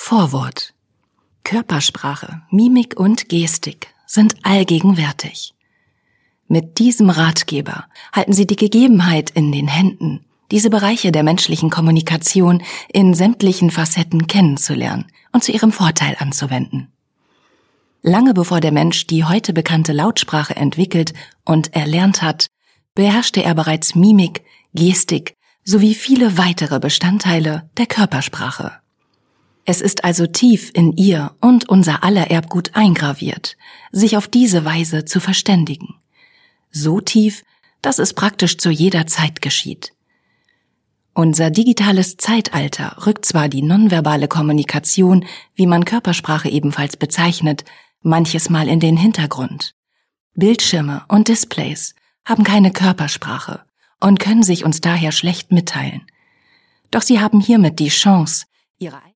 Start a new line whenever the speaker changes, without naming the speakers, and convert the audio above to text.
Vorwort. Körpersprache, Mimik und Gestik sind allgegenwärtig. Mit diesem Ratgeber halten Sie die Gegebenheit in den Händen, diese Bereiche der menschlichen Kommunikation in sämtlichen Facetten kennenzulernen und zu Ihrem Vorteil anzuwenden. Lange bevor der Mensch die heute bekannte Lautsprache entwickelt und erlernt hat, beherrschte er bereits Mimik, Gestik sowie viele weitere Bestandteile der Körpersprache. Es ist also tief in ihr und unser aller Erbgut eingraviert, sich auf diese Weise zu verständigen. So tief, dass es praktisch zu jeder Zeit geschieht. Unser digitales Zeitalter rückt zwar die nonverbale Kommunikation, wie man Körpersprache ebenfalls bezeichnet, manches Mal in den Hintergrund. Bildschirme und Displays haben keine Körpersprache und können sich uns daher schlecht mitteilen. Doch sie haben hiermit die Chance, ihre